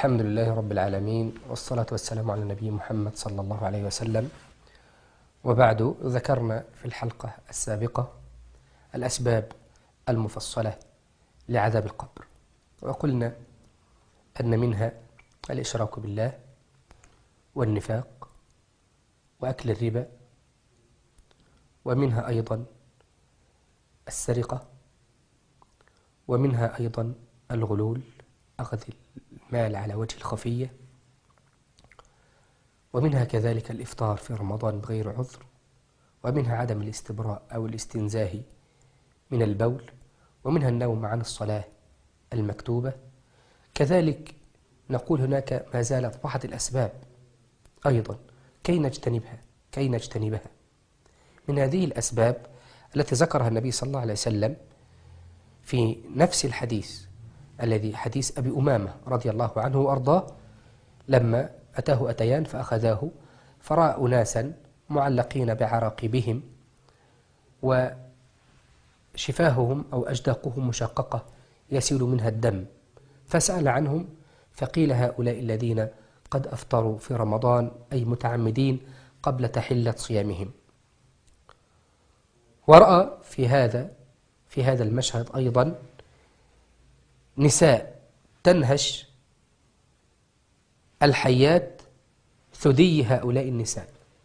الحمد لله رب العالمين، والصلاة والسلام على النبي محمد صلى الله عليه وسلم. وبعد، ذكرنا في الحلقة السابقة الأسباب المفصلة لعذاب القبر، وقلنا أن منها الإشراك بالله، والنفاق، وأكل الربا، ومنها أيضا السرقة، ومنها أيضا الغلول، أخذ المال على وجه الخفية، ومنها كذلك الإفطار في رمضان بغير عذر، ومنها عدم الاستبراء أو الاستنزاه من البول، ومنها النوم عن الصلاة المكتوبة. كذلك نقول هناك ما زالت بعض الأسباب أيضا كي نجتنبها. من هذه الأسباب التي ذكرها النبي صلى الله عليه وسلم في نفس الحديث الذي حديث أبي أمامة رضي الله عنه وأرضاه، لما أتاه أتيان فأخذاه فرأى أناسا معلقين بعراقبهم وشفاههم أو أجداقهم مشققة يسيل منها الدم، فسأل عنهم فقيل هؤلاء الذين قد أفطروا في رمضان، أي متعمدين قبل تحلة صيامهم. ورأى في هذا المشهد أيضا نساء تنهش الحيات ثدي هؤلاء النساء،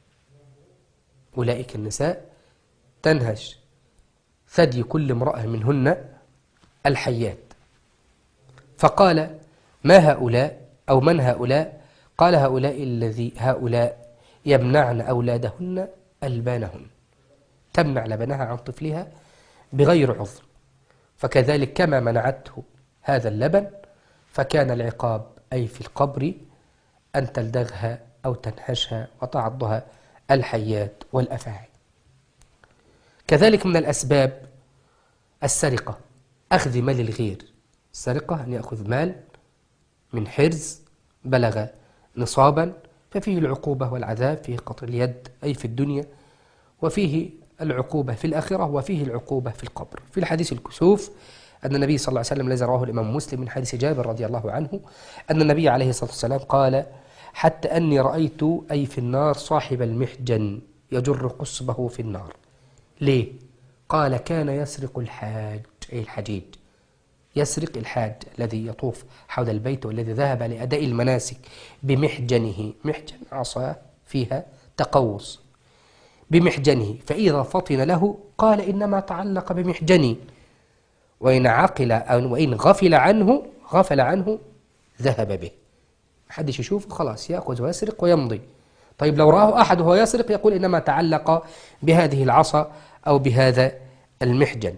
أولئك النساء تنهش ثدي كل امرأة منهن الحيات، فقال ما هؤلاء أو من هؤلاء؟ قال هؤلاء يمنعن أولادهن ألبانهن، تمنع لبنها عن طفلها بغير عذر، فكذلك كما منعته هذا اللبن فكان العقاب أي في القبر أن تلدغها أو تنهشها وتعضها الحيات والأفاعي. كذلك من الأسباب السرقة، أخذ مال الغير. السرقة أن يأخذ مال من حرز بلغ نصابا، ففيه العقوبة والعذاب، فيه قطع اليد أي في الدنيا، وفيه العقوبة في الآخرة، وفيه العقوبة في القبر. في الحديث الكسوف أن النبي صلى الله عليه وسلم الذي رواه الإمام مسلم من حديث جابر رضي الله عنه أن النبي عليه الصلاة والسلام قال حتى أني رأيت أي في النار صاحب المحجن يجر قصبه في النار. ليه؟ قال كان يسرق الحاج أي الحجيج، يسرق الحاج الذي يطوف حول البيت والذي ذهب لأداء المناسك بمحجنه، محجن عصا فيها تقوس، بمحجنه، فإذا فطن له قال إنما تعلق بمحجني، وإن عقل أو وإن غفل عنه ذهب به. محدش يشوفه خلاص يأخذ ويسرق ويمضي. طيب لو رآه أحد وهو يسرق يقول إنما تعلق بهذه العصا أو بهذا المحجن.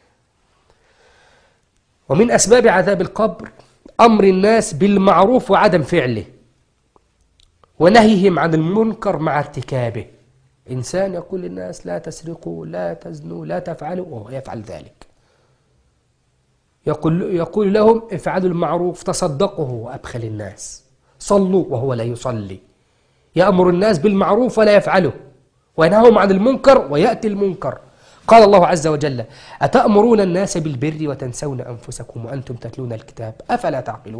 ومن أسباب عذاب القبر أمر الناس بالمعروف وعدم فعله، ونهيهم عن المنكر مع ارتكابه. إنسان يقول للناس لا تسرقوا، لا تزنوا، لا تفعلوا، وهو يفعل ذلك. يقول لهم افعلوا المعروف، تصدقوا وأبخل الناس، صلوا وهو لا يصلي، يأمر الناس بالمعروف ولا يفعله، وينهاهم عن المنكر ويأتي المنكر. قال الله عز وجل أتأمرون الناس بالبر وتنسون أنفسكم وأنتم تتلون الكتاب أفلا تعقلون.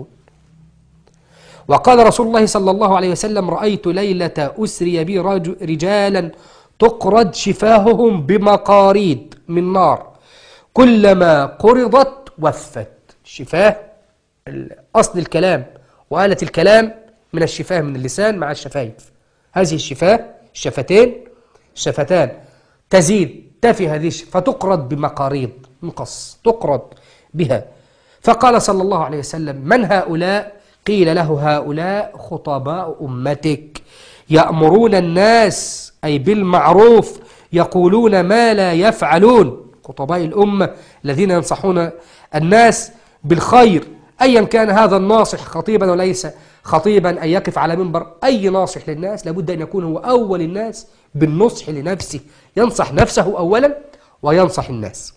وقال رسول الله صلى الله عليه وسلم رأيت ليلة أسري بي رجالا تقرض شفاههم بمقاريد من نار، كلما قرضت وفت. الشفاه أصل الكلام، وآلة الكلام من الشفاه من اللسان مع الشفايف. هذه الشفاه الشفتان تزيد تفي هذه فتقرض بمقاريض مقص، تقرض بها. فقال صلى الله عليه وسلم من هؤلاء؟ قيل له هؤلاء خطباء أمتك يأمرون الناس أي بالمعروف يقولون ما لا يفعلون. خطباء الأمة الذين ينصحون الناس بالخير، أيا كان هذا الناصح خطيبا وليس خطيبا، أن يقف على منبر أي ناصح للناس لابد أن يكون هو أول الناس بالنصح لنفسه، ينصح نفسه أولا وينصح الناس.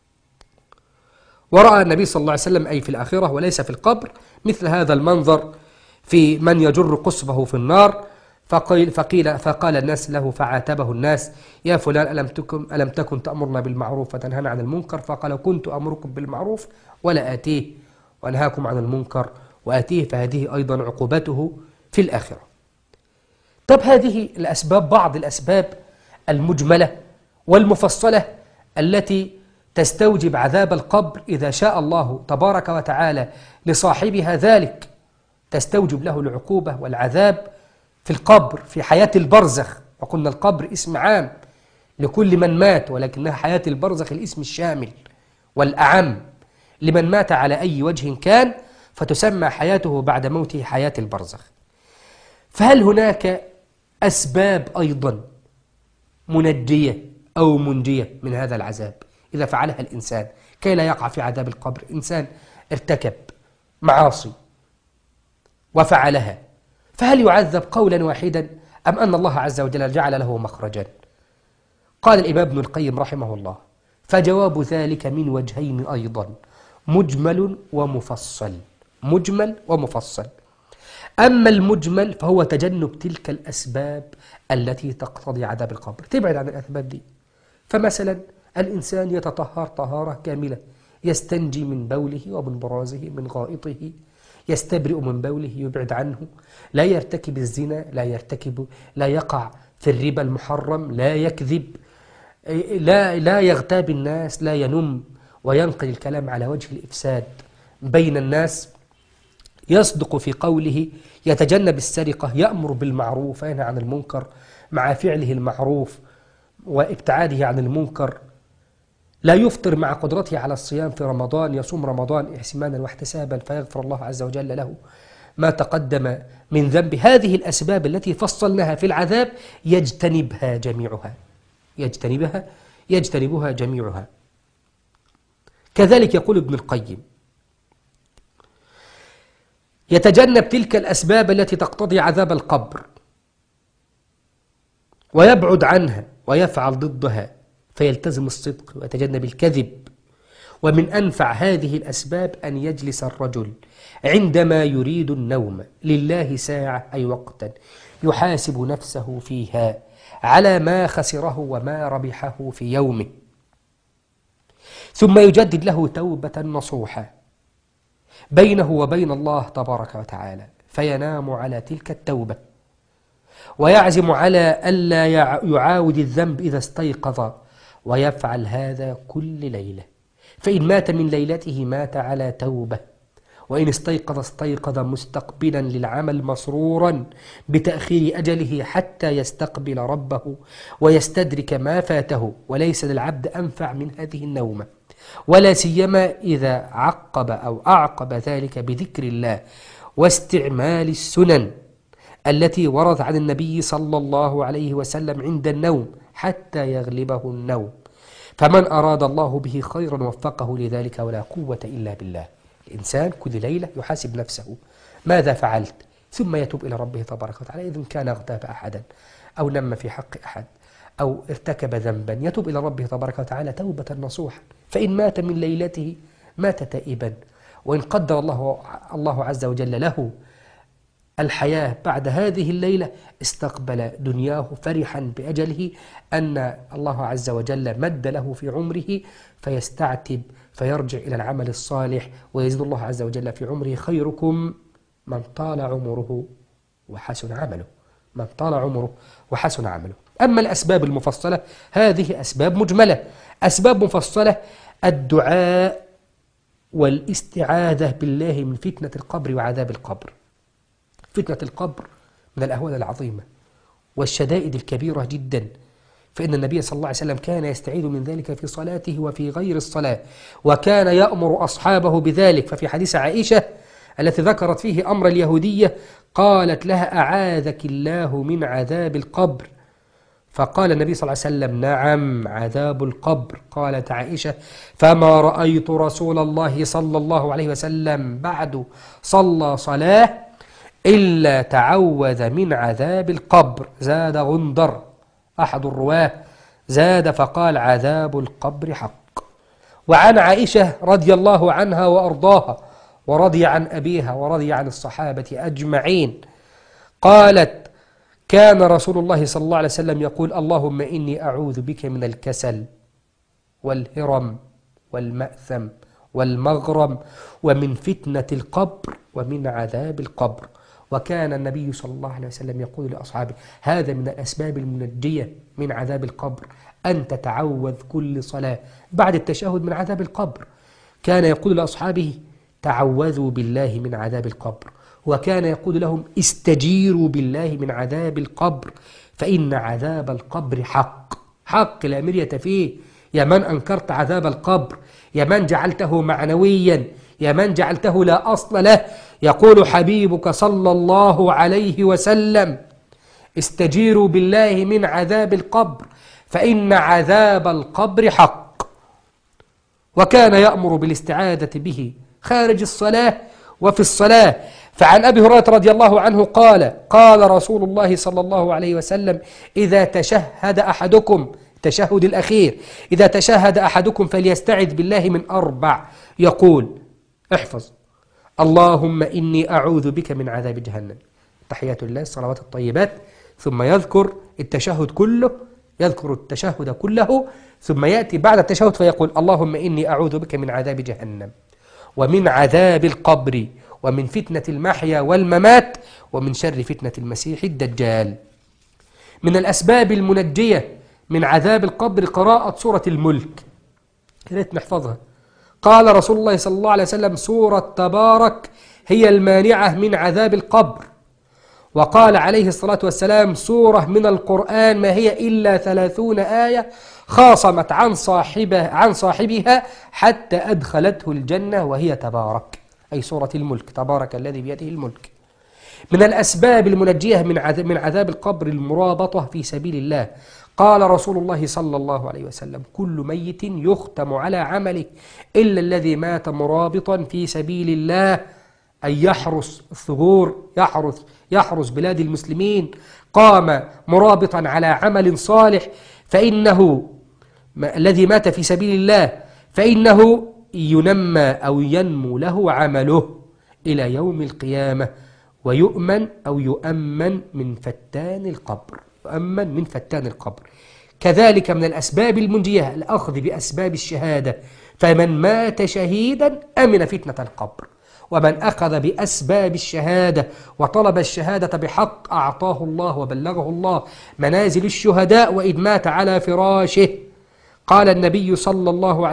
ورأى النبي صلى الله عليه وسلم أي في الآخرة وليس في القبر مثل هذا المنظر في من يجر قصبه في النار. فقال الناس له فعاتبه الناس يا فلان ألم تكن تأمرنا بالمعروف وتنهانا عن المنكر؟ فقال كنت أمركم بالمعروف ولا آتيه، وأنهاكم عن المنكر وآتيه فهذه أيضا عقوبته في الآخرة. طب هذه الأسباب بعض الأسباب المجملة والمفصلة التي تستوجب عذاب القبر إذا شاء الله تبارك وتعالى لصاحبها ذلك، تستوجب له العقوبة والعذاب في القبر في حياة البرزخ. وقلنا القبر اسم عام لكل من مات، ولكنها حياة البرزخ الاسم الشامل والأعم لمن مات على أي وجه كان، فتسمى حياته بعد موته حياة البرزخ. فهل هناك أسباب أيضا منجية أو منجية من هذا العذاب إذا فعلها الإنسان كي لا يقع في عذاب القبر؟ إنسان ارتكب معاصي وفعلها، فهل يعذب قولا واحدا أم أن الله عز وجل جعل له مخرجا؟ قال الإمام ابن القيم رحمه الله: فجواب ذلك من وجهين أيضا، مجمل ومفصل. مجمل ومفصل. أما المجمل فهو تجنب تلك الأسباب التي تقتضي عذاب القبر، تبعد عن الأسباب دي. فمثلا الإنسان يتطهر طهارة كاملة، يستنجي من بوله ومن برازه من غائطه، يستبرئ من بوله، يبعد عنه، لا يرتكب الزنا، لا يقع في الربا المحرم، لا يكذب، لا يغتاب الناس، لا ينم وينقل الكلام على وجه الإفساد بين الناس، يصدق في قوله، يتجنب السرقة، يأمر بالمعروف وينهى عن المنكر مع فعله المعروف وابتعاده عن المنكر، لا يفطر مع قدرته على الصيام في رمضان، يصوم رمضان احتسابا واحتسابا فيغفر الله عز وجل له ما تقدم من ذنب. هذه الأسباب التي فصلناها في العذاب يجتنبها جميعها. كذلك يقول ابن القيم: يتجنب تلك الأسباب التي تقتضي عذاب القبر ويبعد عنها ويفعل ضدها، فيلتزم الصدق ويتجنب الكذب. ومن أنفع هذه الأسباب أن يجلس الرجل عندما يريد النوم لله ساعة أي وقتا يحاسب نفسه فيها على ما خسره وما ربحه في يومه، ثم يجدد له توبة نصوحة بينه وبين الله تبارك وتعالى، فينام على تلك التوبة ويعزم على ألا يعاود الذنب إذا استيقظ، ويفعل هذا كل ليلة. فإن مات من ليلته مات على توبة، وإن استيقظ مستقبلا للعمل مسرورا بتأخير أجله حتى يستقبل ربه ويستدرك ما فاته. وليس للعبد أنفع من هذه النومة، ولا سيما إذا أعقب ذلك بذكر الله واستعمال السنن التي ورد عن النبي صلى الله عليه وسلم عند النوم حتى يغلبه النوم. فمن أراد الله به خيرا وفقه لذلك، ولا قوة إلا بالله. الإنسان كل ليلة يحاسب نفسه ماذا فعلت، ثم يتوب إلى ربه تبارك وتعالى. إذن كان اغتاب أحدا أو نم في حق أحد أو ارتكب ذنبا، يتوب إلى ربه تبارك وتعالى توبة نصوحا. فإن مات من ليلته مات تائبا، وإن قدر الله عز وجل له الحياة بعد هذه الليلة استقبل دنياه فرحا بأجله أن الله عز وجل مد له في عمره، فيستعتب فيرجع إلى العمل الصالح، ويزيد الله عز وجل في عمره: خيركم من طال عمره وحسن عمله. أما الأسباب المفصلة هذه أسباب مجملة. أسباب مفصلة: الدعاء والاستعاذة بالله من فتنة القبر وعذاب القبر. فتنة القبر من الأهوال العظيمة والشدائد الكبيرة جدا، فإن النبي صلى الله عليه وسلم كان يستعيذ من ذلك في صلاته وفي غير الصلاة، وكان يأمر أصحابه بذلك. ففي حديث عائشة التي ذكرت فيه أمر اليهودية قالت لها: أعاذك الله من عذاب القبر. فقال النبي صلى الله عليه وسلم: نعم عذاب القبر. قالت عائشة: فما رأيت رسول الله صلى الله عليه وسلم بعد صلى صلاة إلا تعوذ من عذاب القبر. زاد غندر أحد الرواه زاد فقال: عذاب القبر حق. وعن عائشة رضي الله عنها وأرضاها ورضي عن أبيها ورضي عن الصحابة أجمعين قالت: كان رسول الله صلى الله عليه وسلم يقول: اللهم إني أعوذ بك من الكسل والهرم والمأثم والمغرم ومن فتنة القبر ومن عذاب القبر. وكان النبي صلى الله عليه وسلم يقول لأصحابه: هذا من الأسباب المنجية من عذاب القبر، أن تتعوذ كل صلاة بعد التشهد من عذاب القبر. كان يقول لأصحابه: تعوذوا بالله من عذاب القبر. وكان يقول لهم: استجيروا بالله من عذاب القبر، فإن عذاب القبر حق، حق لا مرية فيه. يا من أنكرت عذاب القبر، يا من جعلته معنويا، يا من جعلته لا أصل له. يقول حبيبك صلى الله عليه وسلم: استجيروا بالله من عذاب القبر، فإن عذاب القبر حق. وكان يأمر بالاستعاذة به خارج الصلاة وفي الصلاة. فعن أبي هريرة رضي الله عنه قال: قال رسول الله صلى الله عليه وسلم: إذا تشهد أحدكم، التشهد الأخير، إذا تشهد أحدكم فليستعذ بالله من 4. يقول: احفظ: اللهم إني أعوذ بك من عذاب جهنم، تحيات الله الصلوات الطيبات، ثم يذكر التشهد كله، يذكر التشهد كله، ثم يأتي بعد التشهد فيقول: اللهم إني أعوذ بك من عذاب جهنم ومن عذاب القبر ومن فتنة المحيا والممات ومن شر فتنة المسيح الدجال. من الأسباب المنجية من عذاب القبر قراءة سورة الملك، يا ريت نحفظها. قال رسول الله صلى الله عليه وسلم: سورة تبارك هي المانعة من عذاب القبر. وقال عليه الصلاة والسلام: سورة من القرآن ما هي إلا 30 آية خاصمت عن صاحبها حتى أدخلته الجنة، وهي تبارك، أي سورة الملك، تبارك الذي بيده الملك. من الأسباب المنجية من عذاب القبر المرابطة في سبيل الله. قال رسول الله صلى الله عليه وسلم: كل ميت يختم على عمله إلا الذي مات مرابطا في سبيل الله، أي يحرس الثغور، يحرس بلاد المسلمين، قام مرابطا على عمل صالح، فإنه الذي مات في سبيل الله فإنه ينمى أو ينمو له عمله إلى يوم القيامة، ويؤمن أو يؤمن من فتان القبر، يؤمن من فتان القبر. كذلك من الأسباب المنجية الأخذ بأسباب الشهادة، فمن مات شهيدا أمن فتنة القبر، ومن أخذ بأسباب الشهادة وطلب الشهادة بحق أعطاه الله وبلغه الله منازل الشهداء وإذ مات على فراشه. قال النبي صلى الله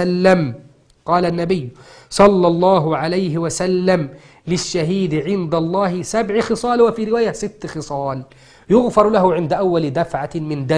عليه وسلم: للشهيد عند الله 7 خصال، وفي رواية 6 خصال: يغفر له عند أول دفعة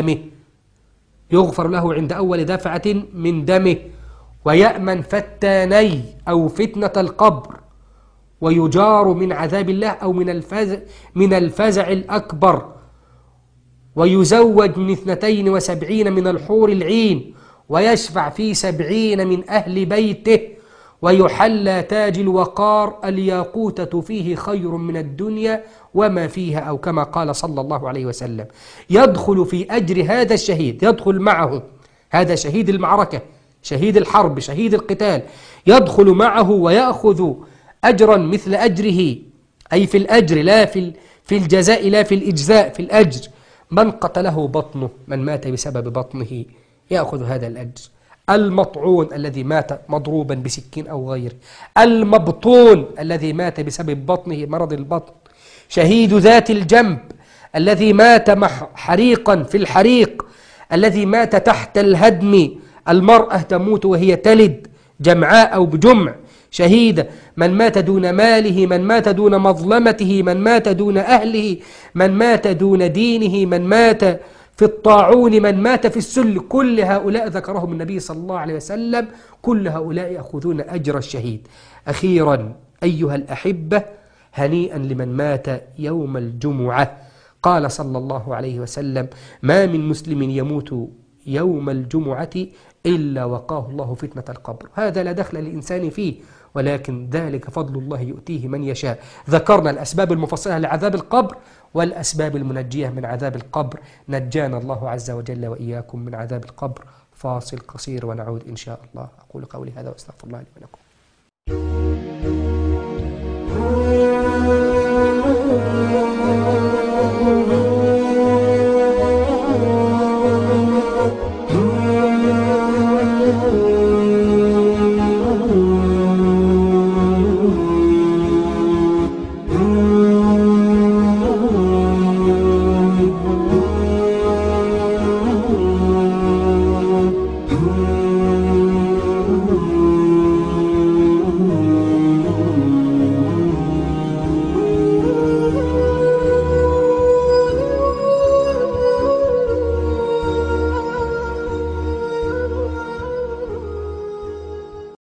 من دمه، ويأمن فتاني أو فتنة القبر، ويجار من عذاب الله أو من الفزع الأكبر، ويزوج من 72 من الحور العين، ويشفع في 70 من أهل بيته، ويحلى تاج الوقار، الياقوتة فيه خير من الدنيا وما فيها، أو كما قال صلى الله عليه وسلم. يدخل في أجر هذا الشهيد، يدخل معه هذا شهيد المعركة، شهيد الحرب، شهيد القتال، يدخل معه ويأخذ أجرا مثل أجره، أي في الأجر لا في الجزاء، لا في الإجزاء، في الأجر. من قتله بطنه، من مات بسبب بطنه، يأخذ هذا الأجر. المطعون الذي مات مضروبا بسكين أو غيره، المبطون الذي مات بسبب بطنه، مرض البطن، شهيد ذات الجنب الذي مات حريقا في الحريق، الذي مات تحت الهدم، المرأة تموت وهي تلد جمعاء أو بجمع، شهيد من مات دون ماله، من مات دون مظلمته، من مات دون أهله، من مات دون دينه، من مات في الطاعون، من مات في السل. كل هؤلاء ذكرهم النبي صلى الله عليه وسلم، كل هؤلاء يأخذون أجر الشهيد. أخيرا أيها الأحبة، هنيئا لمن مات يوم الجمعة. قال صلى الله عليه وسلم: ما من مسلم يموت يوم الجمعة إلا وقاه الله فتنة القبر. هذا لا دخل للإنسان فيه، ولكن ذلك فضل الله يؤتيه من يشاء. ذكرنا الأسباب المفصلة لعذاب القبر والأسباب المنجية من عذاب القبر. نجانا الله عز وجل وإياكم من عذاب القبر. فاصل قصير ونعود إن شاء الله. أقول قولي هذا وأستغفر الله لي ولكم.